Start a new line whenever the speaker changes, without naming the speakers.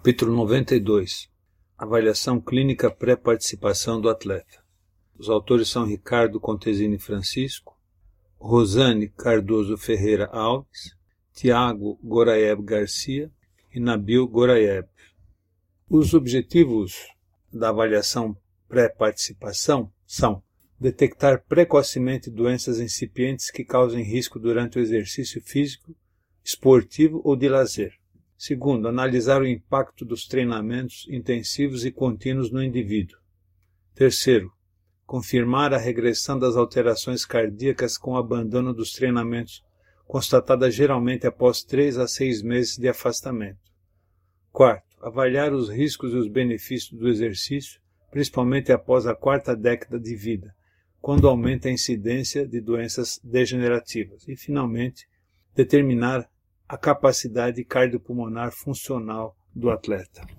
Capítulo 92. Avaliação clínica pré-participação do atleta. Os autores são Ricardo Contesini Francisco, Rosane Cardoso Ferreira Alves, Tiago Goraeb Garcia e Nabil Goraeb. Os objetivos da avaliação pré-participação são detectar precocemente doenças incipientes que causem risco durante o exercício físico, esportivo ou de lazer. Segundo, analisar o impacto dos treinamentos intensivos e contínuos no indivíduo. Terceiro, confirmar a regressão das alterações cardíacas com o abandono dos treinamentos, constatada geralmente após 3 a 6 meses de afastamento. Quarto, avaliar os riscos e os benefícios do exercício, principalmente após a 4ª década de vida, quando aumenta a incidência de doenças degenerativas. E, finalmente, determinar a capacidade cardiopulmonar funcional do atleta.